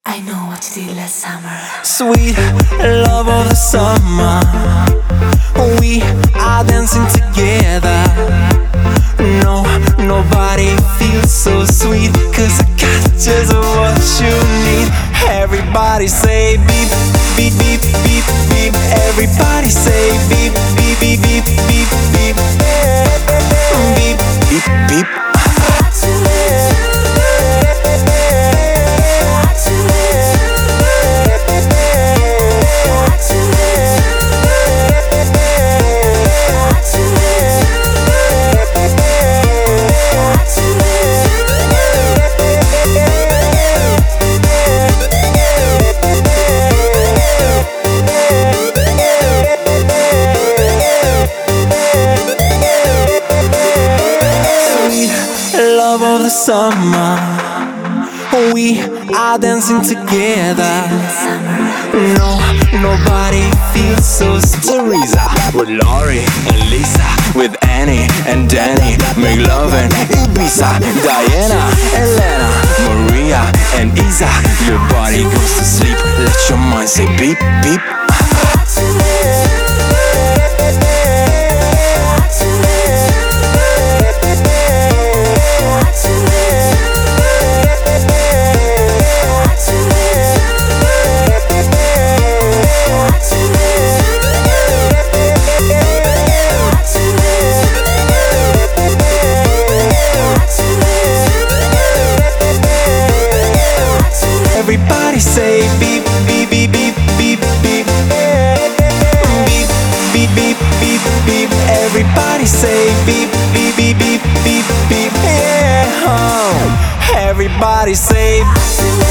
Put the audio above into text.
I know what you did last summer. Sweet love of the summer, we are dancing together. No, nobody feels so sweet, 'cause I got just what you need. Everybody say beep, beep, beep, beep, beep. Everybody say beep, beep, beep, beep, beep, beep. Beep, beep, beep. Love of the summer, we are dancing together. No, nobody feels so Teresa with Laurie and Lisa, with Annie and Danny, make love in Ibiza. Diana, Elena, Maria and Isa. Your body goes to sleep, let your mind say beep, beep. Everybody say beep, beep, beep, beep, beep, beep. Beep, beep, beep, beep, beep. Everybody say beep, beep, beep, beep, beep, beep. Yeah. Oh. Everybody say